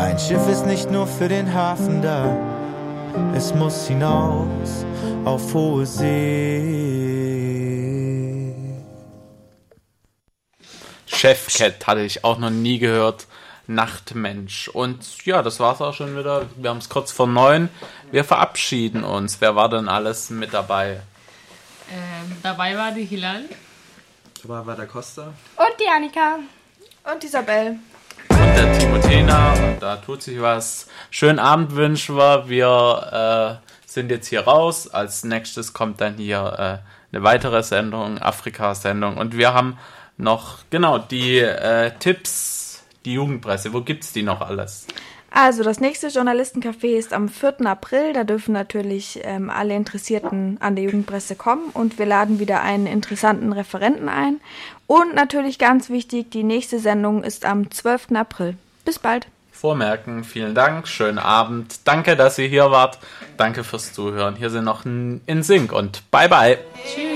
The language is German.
Ein Schiff ist nicht nur für den Hafen da, es muss hinaus auf hohe See. Chefcat hatte ich auch noch nie gehört. Nachtmensch. Und ja, das war's auch schon wieder. Wir haben es kurz vor 9. Wir verabschieden uns. Wer war denn alles mit dabei? Dabei war die Hilal. Dabei war der Costa. Und die Annika. Und Isabel. Und der Timothena. Und da tut sich was. Schönen Abend wünschen wir. Wir sind jetzt hier raus. Als nächstes kommt dann hier eine weitere Sendung, Afrika-Sendung. Und wir haben noch, genau, die Tipps, die Jugendpresse. Wo gibt's die noch alles? Also das nächste Journalistencafé ist am 4. April. Da dürfen natürlich alle Interessierten an der Jugendpresse kommen. Und wir laden wieder einen interessanten Referenten ein. Und natürlich ganz wichtig, die nächste Sendung ist am 12. April. Bis bald. Vormerken, vielen Dank, schönen Abend. Danke, dass ihr hier wart. Danke fürs Zuhören. Hier sind noch in Sync und bye bye. Tschüss.